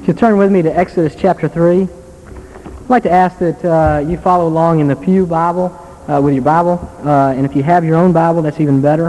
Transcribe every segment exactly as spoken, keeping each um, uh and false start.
could turn with me to Exodus chapter three. I'd like to ask that uh, you follow along in the Pew Bible uh, with your Bible, uh, and if you have your own Bible, that's even better.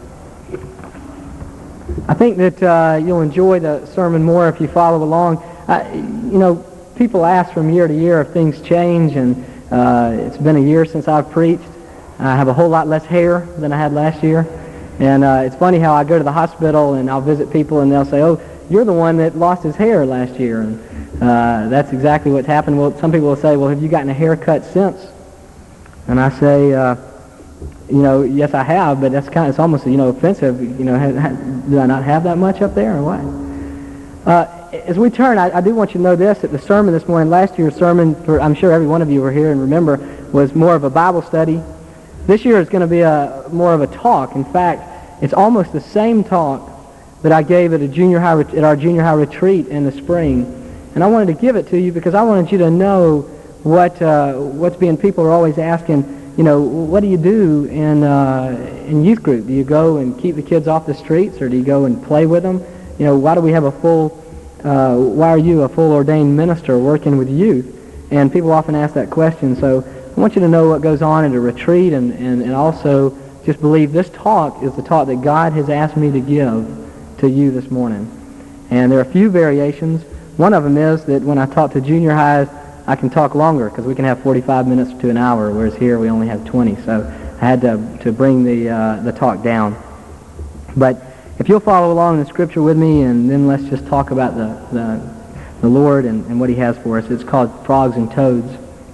I think that uh, you'll enjoy the sermon more if you follow along. Uh, you know, people ask from year to year if things change, and uh, it's been a year since I've preached. I have a whole lot less hair than I had last year, and uh, it's funny how I go to the hospital and I'll visit people and they'll say, "Oh, you're the one that lost his hair last year," and uh, that's exactly what's happened. Well, some people will say, "Well, have you gotten a haircut since?" And I say, uh, you know, yes, I have, but that's kind of, it's almost, you know, offensive. You know, ha, ha, do I not have that much up there, or what? Uh, as we turn, I, I do want you to know this, that the sermon this morning, last year's sermon, for, I'm sure every one of you were here and remember, was more of a Bible study. This year is going to be a more of a talk. In fact, it's almost the same talk that I gave at a junior high at our junior high retreat in the spring, and I wanted to give it to you because I wanted you to know what uh, what's being. People are always asking, you know, what do you do in uh, in youth group? Do you go and keep the kids off the streets, or do you go and play with them? You know, why do we have a full? Uh, why are you a full ordained minister working with youth? And people often ask that question. So I want you to know what goes on at a retreat, and and, and also just believe this talk is the talk that God has asked me to give to you this morning. And there are a few variations. One of them is that when I talk to junior highs, I can talk longer because we can have forty-five minutes to an hour, whereas here we only have twenty. So I had to to bring the uh, the talk down. But if you'll follow along in the scripture with me, and then let's just talk about the the, the Lord and, and what He has for us. It's called Frogs and Toads.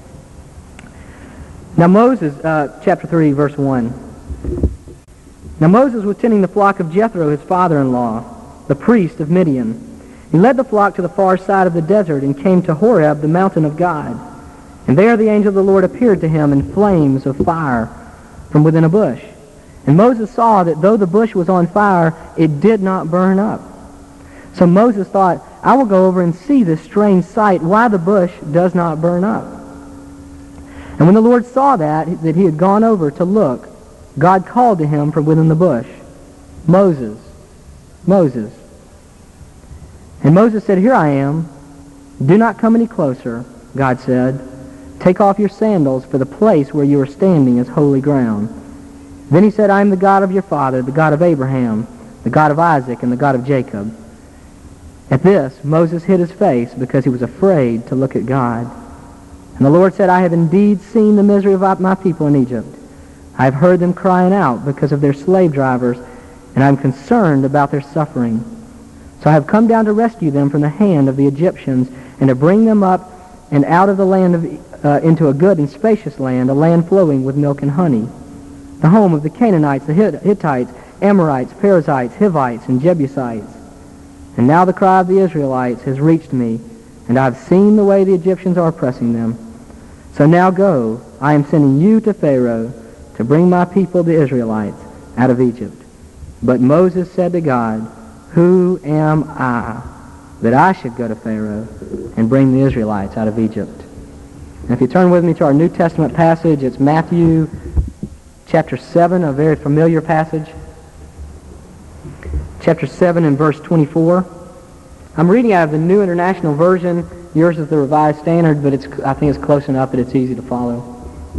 Now Moses, uh, chapter three, verse one. Now Moses was tending the flock of Jethro, his father-in-law, the priest of Midian. He led the flock to the far side of the desert and came to Horeb, the mountain of God. And there the angel of the Lord appeared to him in flames of fire from within a bush. And Moses saw that though the bush was on fire, it did not burn up. So Moses thought, I will go over and see this strange sight, why the bush does not burn up. And when the Lord saw that, that he had gone over to look, God called to him from within the bush, Moses, Moses. And Moses said, Here I am. Do not come any closer, God said. Take off your sandals, for the place where you are standing is holy ground. Then he said, I am the God of your father, the God of Abraham, the God of Isaac, and the God of Jacob. At this, Moses hid his face because he was afraid to look at God. And the Lord said, I have indeed seen the misery of my people in Egypt. I have heard them crying out because of their slave drivers, and I am concerned about their suffering. So I have come down to rescue them from the hand of the Egyptians, and to bring them up and out of the land of, uh, into a good and spacious land, a land flowing with milk and honey, the home of the Canaanites, the Hittites, Amorites, Perizzites, Hivites, and Jebusites. And now the cry of the Israelites has reached me, and I have seen the way the Egyptians are oppressing them. So now go, I am sending you to Pharaoh, to bring my people, the Israelites, out of Egypt. But Moses said to God, Who am I, that I should go to Pharaoh and bring the Israelites out of Egypt? And if you turn with me to our New Testament passage, it's Matthew chapter seven, a very familiar passage. Chapter seven and verse twenty-four. I'm reading out of the New International Version. Yours is the Revised Standard, but it's I think it's close enough that it's easy to follow.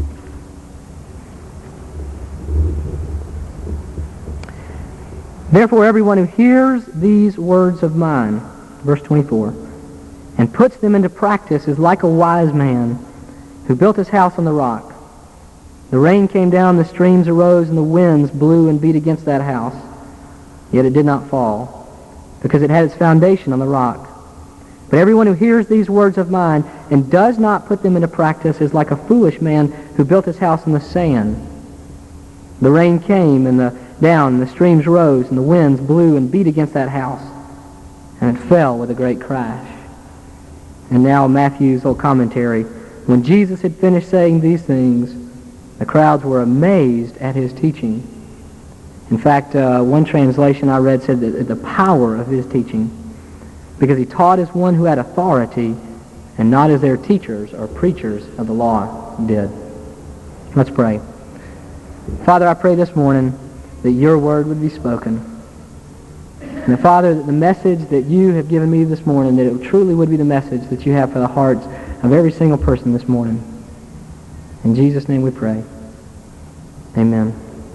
Therefore, everyone who hears these words of mine, verse twenty-four, and puts them into practice is like a wise man who built his house on the rock. The rain came down, the streams arose, and the winds blew and beat against that house. Yet it did not fall, because it had its foundation on the rock. But everyone who hears these words of mine and does not put them into practice is like a foolish man who built his house on the sand. The rain came and the down, and the streams rose, and the winds blew and beat against that house, and it fell with a great crash. And now Matthew's little commentary. When Jesus had finished saying these things, the crowds were amazed at his teaching. In fact, uh, one translation I read said that the power of his teaching, because he taught as one who had authority and not as their teachers or preachers of the law did. Let's pray. Father, I pray this morning that your word would be spoken. And the Father, that the message that you have given me this morning, that it truly would be the message that you have for the hearts of every single person this morning. In Jesus' name we pray. Amen.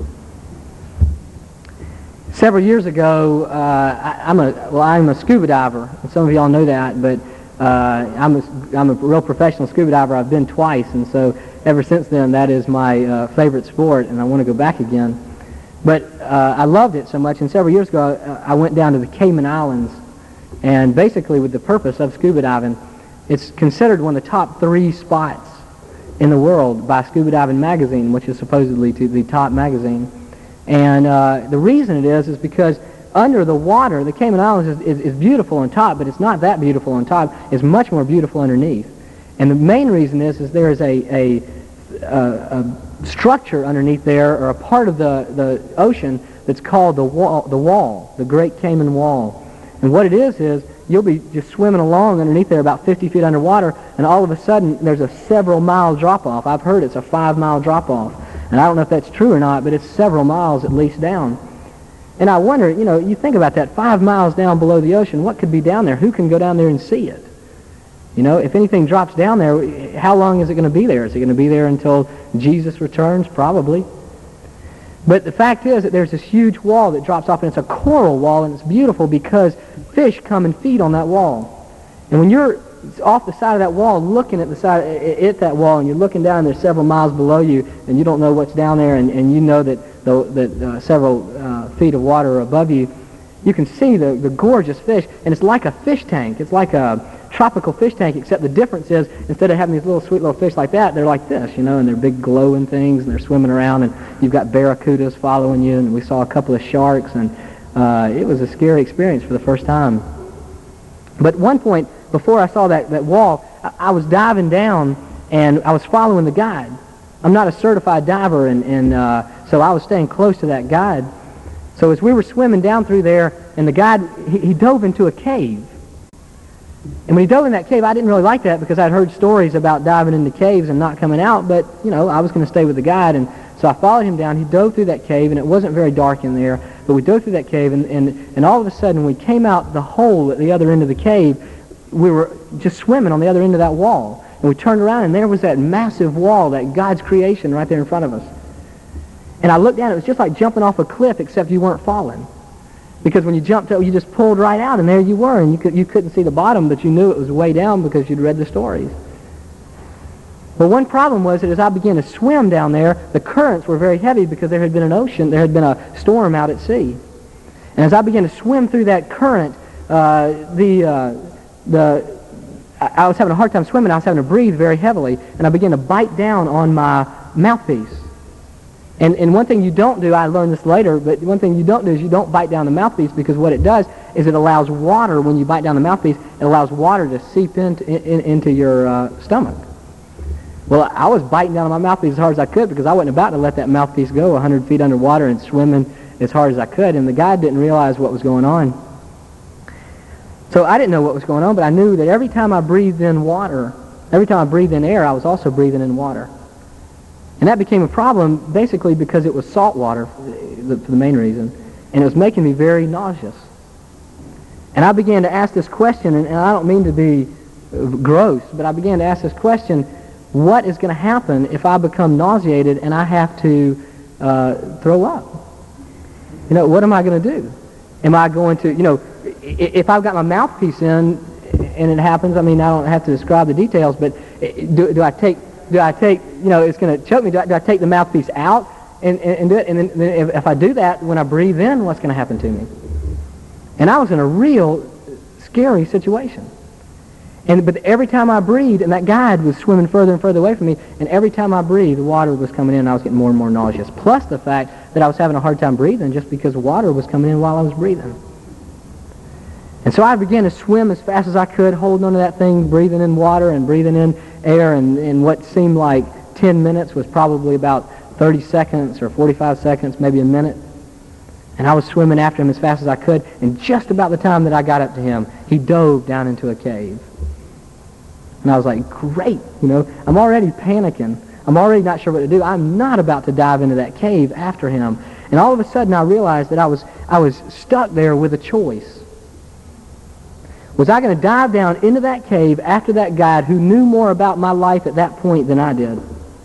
Several years ago, uh, I, I'm a well, I'm a scuba diver, and some of y'all know that. But uh, I'm a I'm a real professional scuba diver. I've been twice, and so ever since then, that is my uh, favorite sport, and I want to go back again. But uh, I loved it so much, and several years ago, uh, I went down to the Cayman Islands, and basically with the purpose of scuba diving. It's considered one of the top three spots in the world by Scuba Diving Magazine, which is supposedly to the top magazine. And uh, the reason it is is because under the water, the Cayman Islands is, is, is beautiful on top, but it's not that beautiful on top. It's much more beautiful underneath. And the main reason is is there is a, a, a, a structure underneath there, or a part of the, the ocean that's called the wall, the wall, the Great Cayman Wall. And what it is is you'll be just swimming along underneath there about fifty feet underwater, and all of a sudden there's a several mile drop-off. I've heard it's a five mile drop-off. And I don't know if that's true or not, but it's several miles at least down. And I wonder, you know, you think about that, five miles down below the ocean, what could be down there? Who can go down there and see it? You know, if anything drops down there, how long is it going to be there? Is it going to be there until Jesus returns? Probably. But the fact is that there's this huge wall that drops off, and it's a coral wall, and it's beautiful because fish come and feed on that wall. And when you're off the side of that wall, looking at the side at that wall, and you're looking down, and there's several miles below you, and you don't know what's down there, and, and you know that the, that uh, several uh, feet of water are above you, you can see the, the gorgeous fish, and it's like a fish tank. It's like a tropical fish tank, except the difference is instead of having these little sweet little fish like that, they're like this, you know, and they're big glowing things, and they're swimming around, and you've got barracudas following you, and we saw a couple of sharks, and uh, it was a scary experience for the first time. But at one point, before I saw that, that wall, I, I was diving down, and I was following the guide. I'm not a certified diver, and, and uh, so I was staying close to that guide. So as we were swimming down through there, and the guide, he, he dove into a cave. And when he dove in that cave, I didn't really like that because I'd heard stories about diving into caves and not coming out, but, you know, I was going to stay with the guide, and so I followed him down. He dove through that cave, and it wasn't very dark in there, but we dove through that cave, and, and, and all of a sudden, when we came out the hole at the other end of the cave, we were just swimming on the other end of that wall. And we turned around, and there was that massive wall, that God's creation right there in front of us. And I looked down, it was just like jumping off a cliff, except you weren't falling. Because when you jumped up, you just pulled right out, and there you were, and you, could, you couldn't see the bottom, but you knew it was way down because you'd read the stories. But one problem was that as I began to swim down there, the currents were very heavy because there had been an ocean, there had been a storm out at sea. And as I began to swim through that current, uh, the, uh, the, I, I was having a hard time swimming, I was having to breathe very heavily, and I began to bite down on my mouthpiece. And, and one thing you don't do, I learned this later, but one thing you don't do is you don't bite down the mouthpiece, because what it does is it allows water, when you bite down the mouthpiece, it allows water to seep into, in, into your uh, stomach. Well, I was biting down on my mouthpiece as hard as I could because I wasn't about to let that mouthpiece go one hundred feet underwater and swimming as hard as I could, and the guy didn't realize what was going on. So I didn't know what was going on, but I knew that every time I breathed in water, every time I breathed in air, I was also breathing in water. And that became a problem basically because it was salt water, for the, for the main reason, and it was making me very nauseous. And I began to ask this question, and, and I don't mean to be gross, but I began to ask this question, what is going to happen if I become nauseated and I have to uh, throw up? You know, what am I going to do? Am I going to, you know, if I've got my mouthpiece in and it happens, I mean, I don't have to describe the details, but do, do I take... Do I take, you know, it's going to choke me, do I, do I take the mouthpiece out and, and, and do it? And then, then if, if I do that, when I breathe in, what's going to happen to me? And I was in a real scary situation. And But every time I breathed, and that guide was swimming further and further away from me, and every time I breathed, the water was coming in, and I was getting more and more nauseous. Plus the fact that I was having a hard time breathing just because water was coming in while I was breathing. And so I began to swim as fast as I could, holding onto that thing, breathing in water and breathing in air, and, and what seemed like ten minutes was probably about thirty seconds or forty-five seconds, maybe a minute. And I was swimming after him as fast as I could, and just about the time that I got up to him, he dove down into a cave. And I was like, great, you know, I'm already panicking. I'm already not sure what to do. I'm not about to dive into that cave after him. And And all of a sudden I realized that I was, I was stuck there with a choice. Was I going to dive down into that cave after that guide who knew more about my life at that point than I did?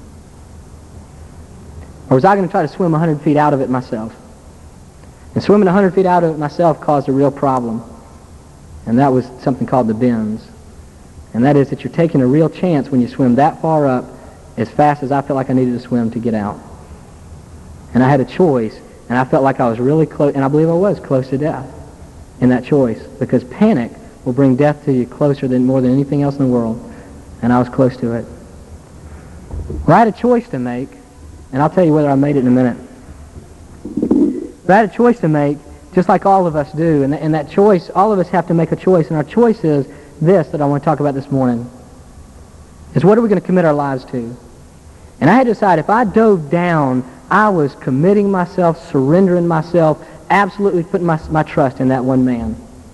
Or was I going to try to swim one hundred feet out of it myself? And swimming one hundred feet out of it myself caused a real problem. And that was something called the bends. And that is that you're taking a real chance when you swim that far up as fast as I felt like I needed to swim to get out. And I had a choice, and I felt like I was really close, and I believe I was close to death in that choice, because panic will bring death to you closer than more than anything else in the world. And I was close to it. Well, I had a choice to make, and I'll tell you whether I made it in a minute. But I had a choice to make, just like all of us do, and, th- and that choice, all of us have to make a choice, and our choice is this that I want to talk about this morning, is what are we going to commit our lives to? And I had to decide, if I dove down, I was committing myself, surrendering myself, absolutely putting my, my trust in that one man.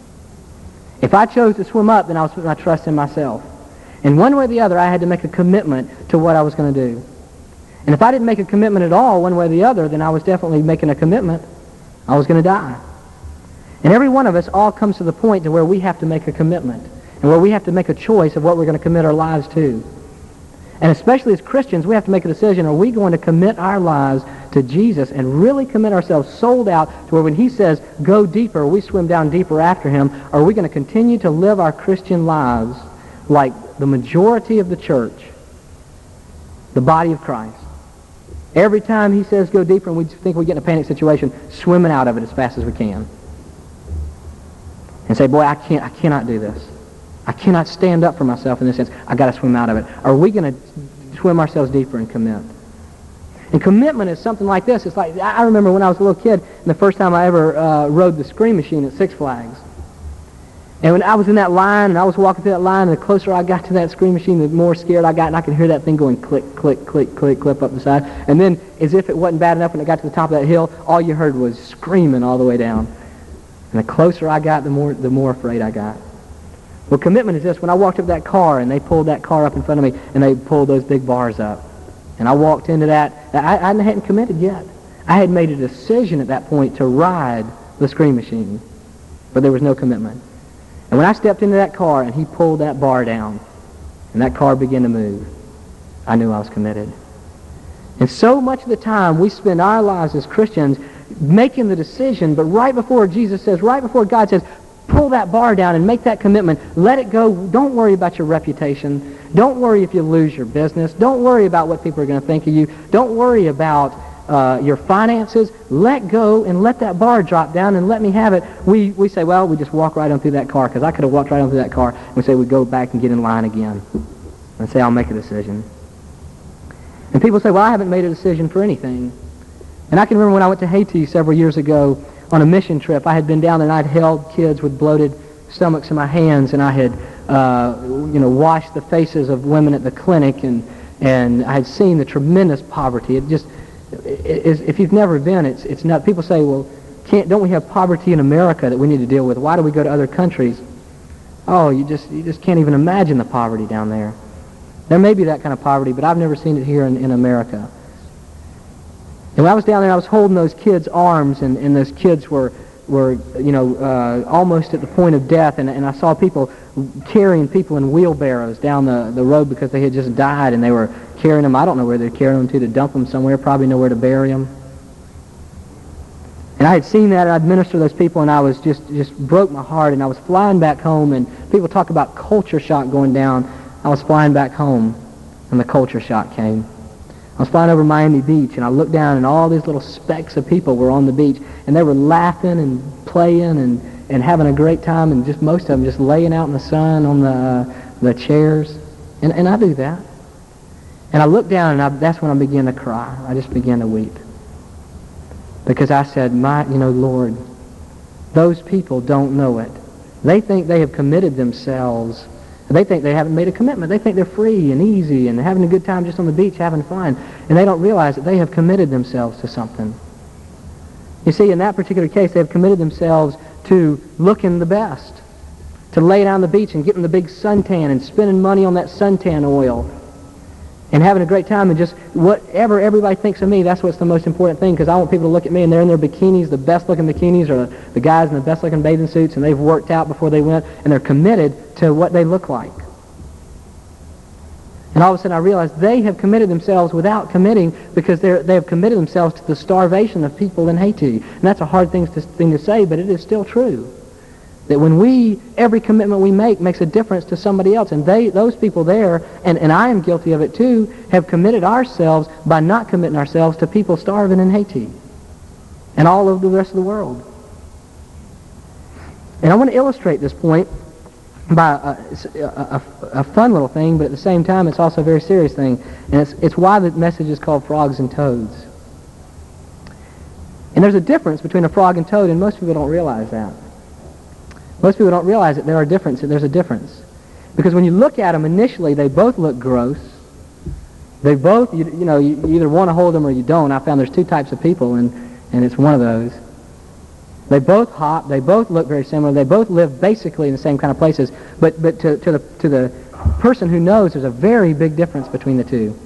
If I chose to swim up, then I was putting my trust in myself. And one way or the other, I had to make a commitment to what I was going to do. And if I didn't make a commitment at all, one way or the other, then I was definitely making a commitment. I was going to die. And every one of us all comes to the point to where we have to make a commitment, and where we have to make a choice of what we're going to commit our lives to. And especially as Christians, we have to make a decision. Are we going to commit our lives to Jesus and really commit ourselves sold out to where when he says, go deeper, we swim down deeper after him? Or are we going to continue to live our Christian lives like the majority of the church, the body of Christ? Every time he says go deeper and we think we get in a panic situation, swimming out of it as fast as we can. And say, boy, I can't, I cannot do this. I cannot stand up for myself in this sense. I've got to swim out of it. Are we going to swim ourselves deeper and commit? And commitment is something like this. It's like, I remember when I was a little kid, and the first time I ever uh, rode the Scream Machine at Six Flags. And when I was in that line, and I was walking through that line, and the closer I got to that Scream Machine, the more scared I got, and I could hear that thing going click, click, click, click, clip up the side. And then, as if it wasn't bad enough, when it got to the top of that hill, all you heard was screaming all the way down. And the closer I got, the more, the more afraid I got. Well, commitment is this. When I walked up to that car, and they pulled that car up in front of me, and they pulled those big bars up, and I walked into that, I, I hadn't committed yet. I had made a decision at that point to ride the Scream Machine, but there was no commitment. And when I stepped into that car, and he pulled that bar down, and that car began to move, I knew I was committed. And so much of the time, we spend our lives as Christians making the decision, but right before Jesus says, right before God says, pull that bar down and make that commitment. Let it go. Don't worry about your reputation. Don't worry if you lose your business. Don't worry about what people are going to think of you. Don't worry about uh, your finances. Let go and let that bar drop down and let me have it. We we say, well, we just walk right on through that car, because I could have walked right on through that car. And we say we go back and get in line again and say, I'll make a decision. And people say, well, I haven't made a decision for anything. And I can remember when I went to Haiti several years ago, on a mission trip. I had been down there, and I'd held kids with bloated stomachs in my hands, and I had, uh, you know, washed the faces of women at the clinic, and and I had seen the tremendous poverty. It just, it, it, if you've never been, it's it's not. People say, well, can't don't we have poverty in America that we need to deal with? Why do we go to other countries? Oh, you just you just can't even imagine the poverty down there. There may be that kind of poverty, but I've never seen it here in, in America. And when I was down there, I was holding those kids' arms, and, and those kids were, were you know, uh, almost at the point of death, and, and I saw people carrying people in wheelbarrows down the, the road because they had just died, and they were carrying them. I don't know where they're carrying them to, to dump them somewhere, probably nowhere to bury them. And I had seen that, and I'd ministered to those people, and I was just, just broke my heart, and I was flying back home, and people talk about culture shock going down. I was flying back home, and the culture shock came. I was flying over Miami Beach, and I looked down, and all these little specks of people were on the beach, and they were laughing and playing and, and having a great time, and just most of them just laying out in the sun on the uh, the chairs. And, and I do that. And I looked down, and I, that's when I began to cry. I just began to weep. Because I said, my, you know, Lord, those people don't know it. They think they have committed themselves. They think they haven't made a commitment. They think they're free and easy and having a good time just on the beach, having fun. And they don't realize that they have committed themselves to something. You see, in that particular case, they have committed themselves to looking the best, to lay down on the beach and getting the big suntan and spending money on that suntan oil. and having a great time, and just whatever everybody thinks of me, that's what's the most important thing, because I want people to look at me and they're in their bikinis, the best-looking bikinis, or the guys in the best-looking bathing suits, and they've worked out before they went, and they're committed to what they look like. And all of a sudden I realized they have committed themselves without committing, because they're, they have committed themselves to the starvation of people in Haiti. And that's a hard thing to, thing to say, but it is still true. That when we, every commitment we make makes a difference to somebody else. And they, those people there, and, and I am guilty of it too, have committed ourselves by not committing ourselves to people starving in Haiti and all over the rest of the world. And I want to illustrate this point by a, a, a fun little thing, but at the same time it's also a very serious thing. And it's, it's why the message is called Frogs and Toads. And there's a difference between a frog and toad, and most people don't realize that. Most people don't realize that there are difference, that there's a difference. Because when you look at them initially, they both look gross. They both, you, you know, you, you either want to hold them or you don't. I found there's two types of people, and, and it's one of those. They both hop. They both look very similar. They both live basically in the same kind of places. But, but to, to, the, to the person who knows, there's a very big difference between the two.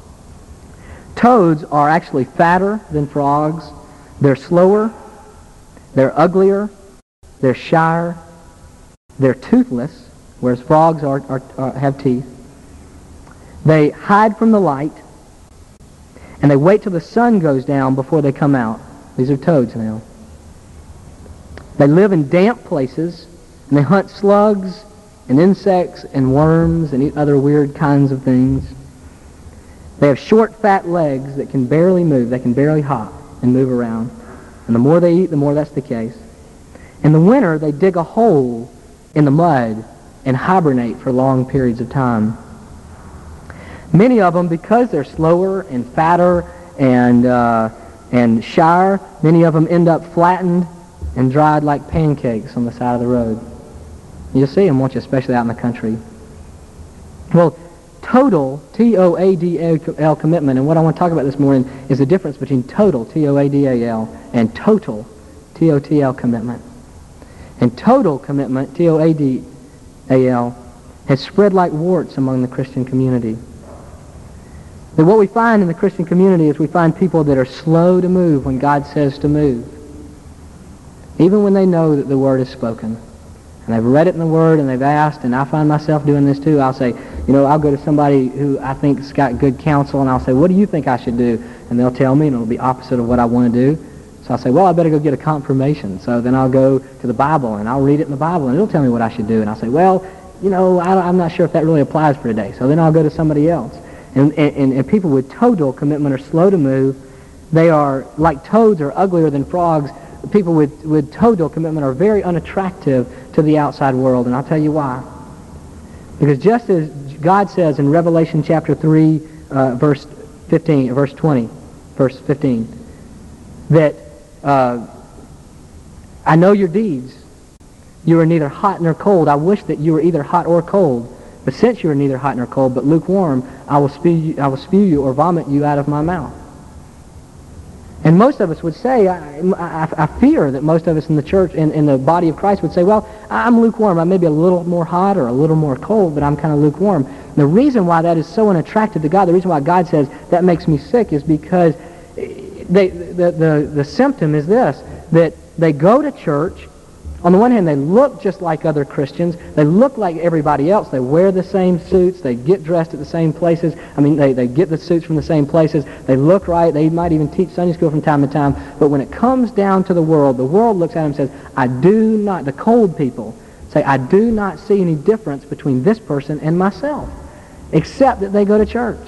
Toads are actually fatter than frogs. They're slower. They're uglier. They're shyer. They're toothless, whereas frogs are, are, are, have teeth. They hide from the light, and they wait till the sun goes down before they come out. These are toads now. They live in damp places, and they hunt slugs and insects and worms and eat other weird kinds of things. They have short, fat legs that can barely move. They can barely hop and move around. And the more they eat, the more that's the case. In the winter, they dig a hole in the mud and hibernate for long periods of time. Many of them, because they're slower and fatter and uh, and shyer, many of them end up flattened and dried like pancakes on the side of the road. You'll see them, won't you, especially out in the country. Well, total, T O A D L commitment, and what I want to talk about this morning is the difference between total, T O A D A L, and total, T O T L commitment. And total commitment, T O A D A L, has spread like warts among the Christian community. That what we find in the Christian community is we find people that are slow to move when God says to move, even when they know that the Word is spoken. And they've read it in the Word and they've asked, and I find myself doing this too. I'll say, you know, I'll go to somebody who I think's got good counsel, and I'll say, what do you think I should do? And they'll tell me, and it'll be opposite of what I want to do. So I'll say, well, I better go get a confirmation. So then I'll go to the Bible, and I'll read it in the Bible, and it'll tell me what I should do. And I'll say, well, you know, I, I'm not sure if that really applies for today. So then I'll go to somebody else. And, and, and people with total commitment are slow to move. They are, like toads, are uglier than frogs. People with, with total commitment are very unattractive to the outside world, and I'll tell you why. Because just as God says in Revelation chapter three, uh, verse fifteen, verse twenty, verse fifteen, that uh, I know your deeds. You are neither hot nor cold. I wish that you were either hot or cold. But since you are neither hot nor cold, but lukewarm, I will spew you, I will spew you or vomit you out of my mouth. And most of us would say, I, I, I fear that most of us in the church, in, in the body of Christ, would say, well, I'm lukewarm. I may be a little more hot or a little more cold, but I'm kind of lukewarm. The reason why that is so unattractive to God, the reason why God says that makes me sick, is because they, the, the, the symptom is this, that they go to church. On the one hand, they look just like other Christians. They look like everybody else. They wear the same suits. They get dressed at the same places. I mean, they, they get the suits from the same places. They look right. They might even teach Sunday school from time to time. But when it comes down to the world, the world looks at them and says, I do not, the cold people say, I do not see any difference between this person and myself, except that they go to church.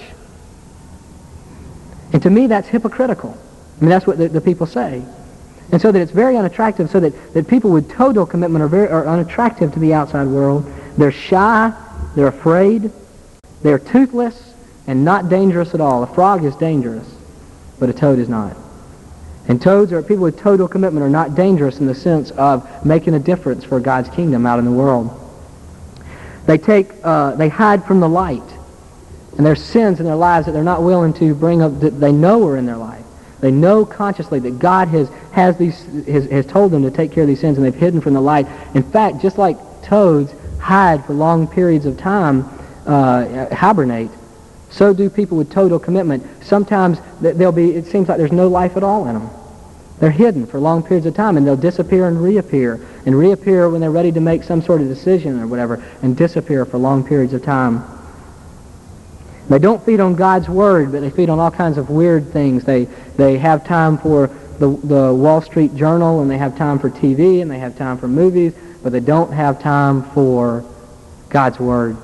And to me, that's hypocritical. I mean, that's what the, the people say. And so that it's very unattractive, so that, that people with total commitment are very are unattractive to the outside world. They're shy, they're afraid, they're toothless, and not dangerous at all. A frog is dangerous, but a toad is not. And toads, or people with total commitment, are not dangerous in the sense of making a difference for God's kingdom out in the world. They take, uh, they hide from the light, and there's sins in their lives that they're not willing to bring up, that they know are in their life. They know consciously that God has has these has, has told them to take care of these sins, and they've hidden from the light. In fact, just like toads hide for long periods of time, uh, hibernate, So do people with total commitment. Sometimes they'll be, it seems like there's no life at all in them. They're hidden for long periods of time, and they'll disappear and reappear, and reappear when they're ready to make some sort of decision or whatever, and disappear for long periods of time. They don't feed on God's Word, but they feed on all kinds of weird things. They they have time for the, the Wall Street Journal, and they have time for T V, and they have time for movies, but they don't have time for God's Word.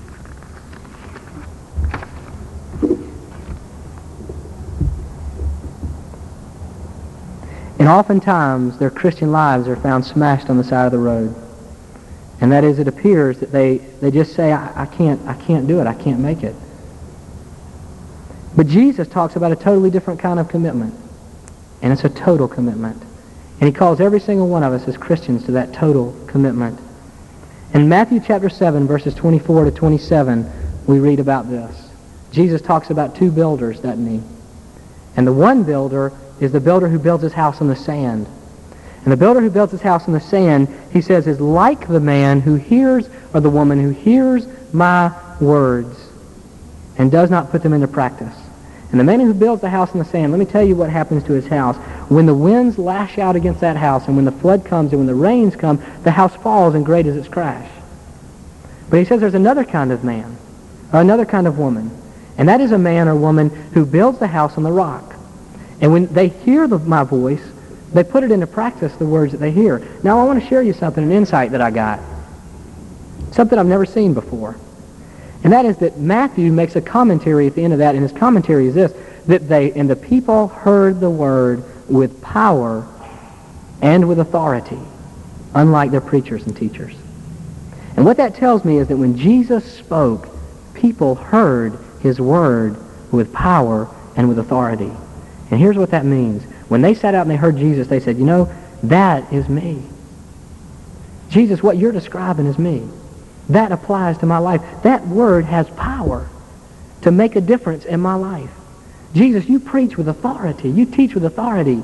And oftentimes, their Christian lives are found smashed on the side of the road. And that is, it appears that they, they just say, I, I can't, I can't do it, I can't make it. But Jesus talks about a totally different kind of commitment. And it's a total commitment. And he calls every single one of us as Christians to that total commitment. In Matthew chapter seven, verses twenty-four to twenty-seven, we read about this. Jesus talks about two builders, doesn't he? And the one builder is the builder who builds his house on the sand. And the builder who builds his house on the sand, he says, is like the man who hears, or the woman who hears my words and does not put them into practice. And the man who builds the house on the sand, let me tell you what happens to his house. When the winds lash out against that house, and when the flood comes, and when the rains come, the house falls, and great is its crash. But he says there's another kind of man, or another kind of woman, and that is a man or woman who builds the house on the rock. And when they hear the, my voice, they put it into practice, the words that they hear. Now I want to share you something, an insight that I got. Something I've never seen before. And that is that Matthew makes a commentary at the end of that, and his commentary is this, that they, and the people heard the word with power and with authority, unlike their preachers and teachers. And what that tells me is that when Jesus spoke, people heard his word with power and with authority. And here's what that means. When they sat out and they heard Jesus, they said, you know, that is me. Jesus, what you're describing is me. That applies to my life. That word has power to make a difference in my life. Jesus, you preach with authority. You teach with authority.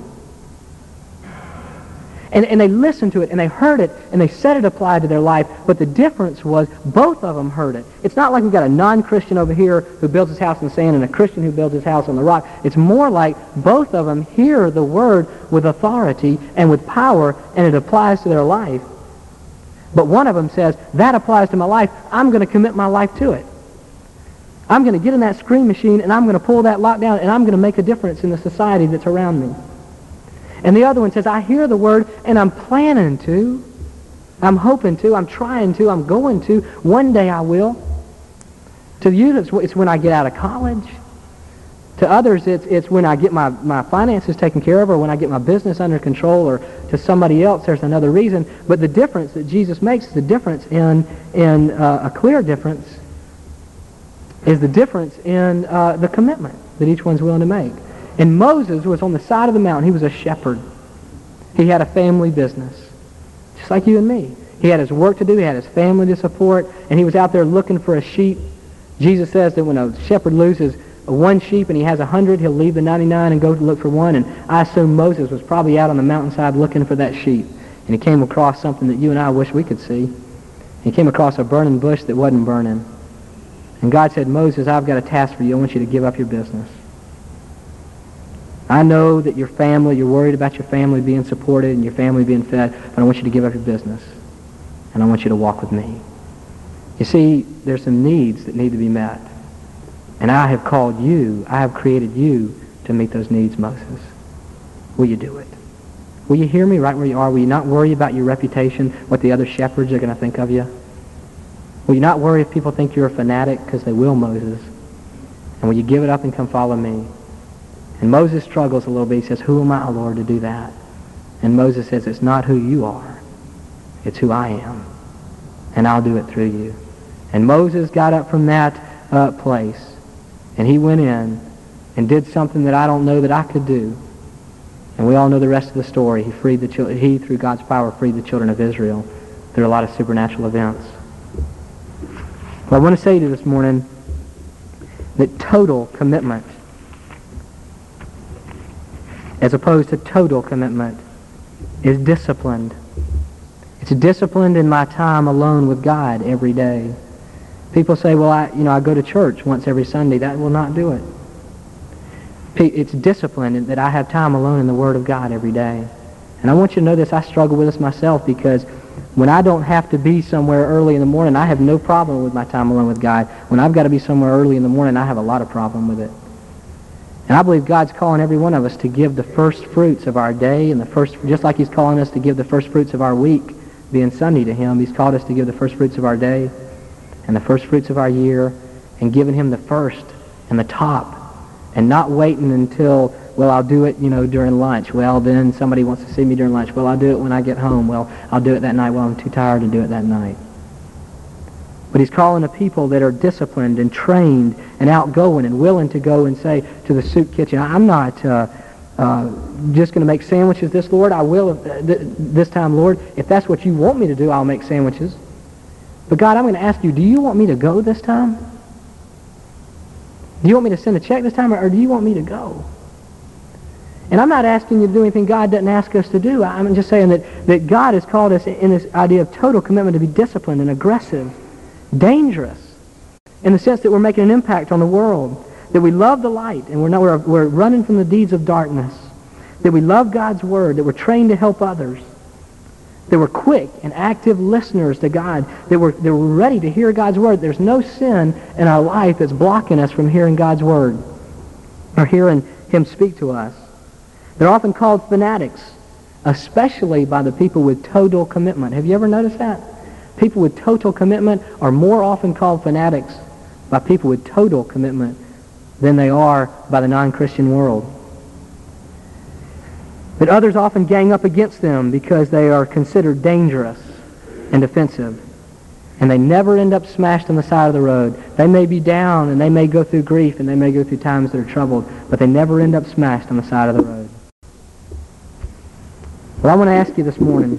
And, and they listened to it, and they heard it, and they said it applied to their life. But the difference was both of them heard it. It's not like we've got a non-Christian over here who builds his house in the sand and a Christian who builds his house on the rock. It's more like both of them hear the word with authority and with power, and it applies to their life. But one of them says, that applies to my life. I'm going to commit my life to it. I'm going to get in that screen machine, and I'm going to pull that lock down, and I'm going to make a difference in the society that's around me. And the other one says, I hear the word, and I'm planning to. I'm hoping to. I'm trying to. I'm going to. One day I will. To you, it's, it's when I get out of college. To others, it's, it's when I get my, my finances taken care of, or when I get my business under control, or to somebody else, there's another reason. But the difference that Jesus makes, the difference in, in uh, a clear difference, is the difference in uh, the commitment that each one's willing to make. And Moses was on the side of the mountain. He was a shepherd. He had a family business, just like you and me. He had his work to do. He had his family to support, and he was out there looking for a sheep. Jesus says that when a shepherd loses one sheep and he has a hundred, he'll leave the ninety-nine and go to look for one. And I assume Moses was probably out on the mountainside looking for that sheep. And he came across something that you and I wish we could see. He came across a burning bush that wasn't burning. And God said, Moses, I've got a task for you. I want you to give up your business. I know that your family, you're worried about your family being supported and your family being fed, but I want you to give up your business. And I want you to walk with me. You see, there's some needs that need to be met. And I have called you, I have created you to meet those needs, Moses. Will you do it? Will you hear me right where you are? Will you not worry about your reputation, what the other shepherds are going to think of you? Will you not worry if people think you're a fanatic? Because they will, Moses. And will you give it up and come follow me? And Moses struggles a little bit. He says, who am I, Lord, to do that? And Moses says, it's not who you are. It's who I am. And I'll do it through you. And Moses got up from that uh, place. And he went in and did something that I don't know that I could do. And we all know the rest of the story. He freed the children. He, through God's power, freed the children of Israel through a lot of supernatural events. Well, I want to say to you this morning that total commitment, as opposed to total commitment, is disciplined. It's disciplined in my time alone with God every day. People say, well, I, you know, I go to church once every Sunday. That will not do it. It's discipline that I have time alone in the Word of God every day. And I want you to know this. I struggle with this myself, because when I don't have to be somewhere early in the morning, I have no problem with my time alone with God. When I've got to be somewhere early in the morning, I have a lot of problem with it. And I believe God's calling every one of us to give the first fruits of our day, and the first, just like He's calling us to give the first fruits of our week, being Sunday to Him. He's called us to give the first fruits of our day and the first fruits of our year, and giving Him the first and the top, and not waiting until, well, I'll do it, you know, during lunch. Well, then somebody wants to see me during lunch. Well, I'll do it when I get home. Well, I'll do it that night. Well, I'm too tired to do it that night. But He's calling a people that are disciplined and trained and outgoing and willing to go and say to the soup kitchen, I'm not uh, uh, just going to make sandwiches this, Lord. I will uh, th- this time, Lord. If that's what you want me to do, I'll make sandwiches. But God, I'm going to ask you, do you want me to go this time? Do you want me to send a check this time, or, or do you want me to go? And I'm not asking you to do anything God doesn't ask us to do. I'm just saying that, that God has called us in this idea of total commitment to be disciplined and aggressive, dangerous, in the sense that we're making an impact on the world, that we love the light and we're, not, we're, we're running from the deeds of darkness, that we love God's Word, that we're trained to help others, that we're quick and active listeners to God, that we're, that we're ready to hear God's Word. There's no sin in our life that's blocking us from hearing God's Word or hearing Him speak to us. They're often called fanatics, especially by the people with total commitment. Have you ever noticed that? People with total commitment are more often called fanatics by people with total commitment than they are by the non-Christian world. But others often gang up against them because they are considered dangerous and offensive. And they never end up smashed on the side of the road. They may be down and they may go through grief and they may go through times that are troubled, but they never end up smashed on the side of the road. Well, I want to ask you this morning,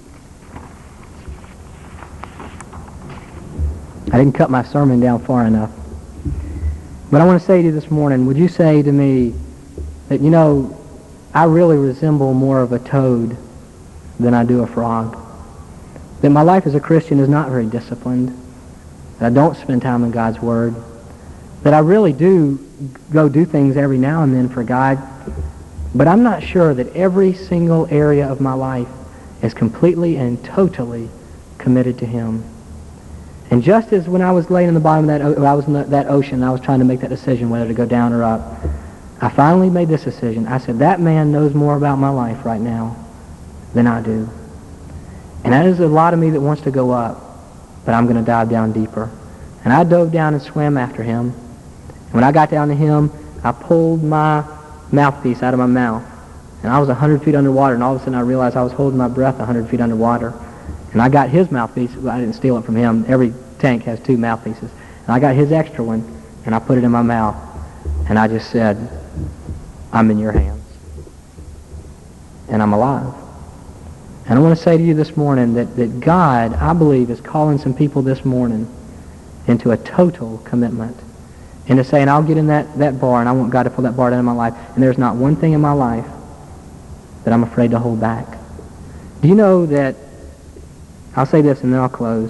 I didn't cut my sermon down far enough, but I want to say to you this morning, would you say to me that, you know, I really resemble more of a toad than I do a frog? That my life as a Christian is not very disciplined, that I don't spend time in God's Word, that I really do go do things every now and then for God, but I'm not sure that every single area of my life is completely and totally committed to Him. And just as when I was laying in the bottom of that, o- I was in the, that ocean, I was trying to make that decision whether to go down or up, I finally made this decision. I said, that man knows more about my life right now than I do. And that is a lot of me that wants to go up, but I'm going to dive down deeper. And I dove down and swam after him. And when I got down to him, I pulled my mouthpiece out of my mouth. And I was one hundred feet underwater, and all of a sudden I realized I was holding my breath one hundred feet underwater. And I got his mouthpiece. I didn't steal it from him. Every tank has two mouthpieces. And I got his extra one, and I put it in my mouth. And I just said, I'm in your hands. And I'm alive. And I want to say to you this morning that, that God, I believe, is calling some people this morning into a total commitment. Into saying, I'll get in that, that bar, and I want God to pull that bar down in my life. And there's not one thing in my life that I'm afraid to hold back. Do you know that, I'll say this and then I'll close.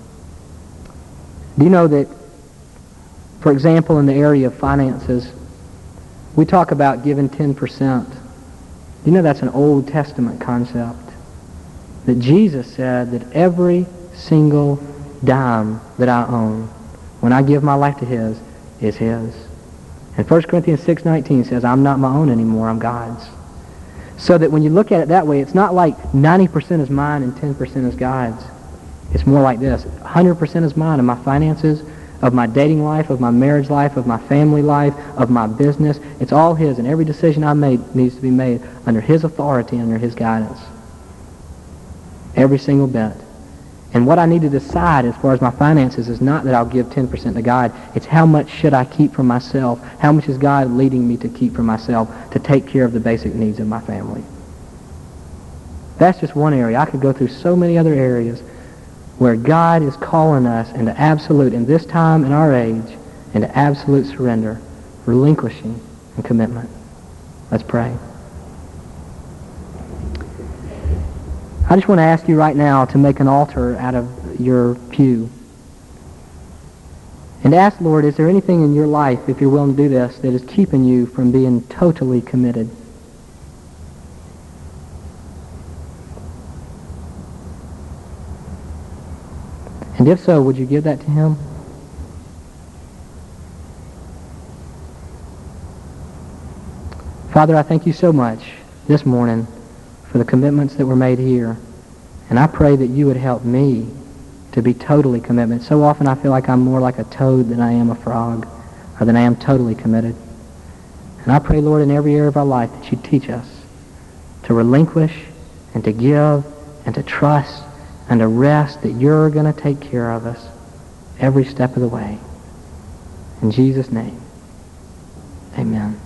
Do you know that, for example, in the area of finances, we talk about giving ten percent. Do you know that's an Old Testament concept? That Jesus said that every single dime that I own, when I give my life to His, is His. And First Corinthians six nineteen says, I'm not my own anymore, I'm God's. So that when you look at it that way, it's not like ninety percent is mine and ten percent is God's. It's more like this. one hundred percent is mine, of my finances, of my dating life, of my marriage life, of my family life, of my business. It's all His, and every decision I make needs to be made under His authority, under His guidance. Every single bit. And what I need to decide as far as my finances is not that I'll give ten percent to God. It's how much should I keep for myself? How much is God leading me to keep for myself to take care of the basic needs of my family? That's just one area. I could go through so many other areas where God is calling us into absolute, in this time in our age, into absolute surrender, relinquishing, and commitment. Let's pray. I just want to ask you right now to make an altar out of your pew. And ask, Lord, is there anything in your life, if you're willing to do this, that is keeping you from being totally committed? And if so, would you give that to him? Father, I thank you so much this morning for the commitments that were made here. And I pray that you would help me to be totally committed. So often I feel like I'm more like a toad than I am a frog, or than I am totally committed. And I pray, Lord, in every area of our life that you teach us to relinquish and to give and to trust and to rest that you're going to take care of us every step of the way. In Jesus' name, amen.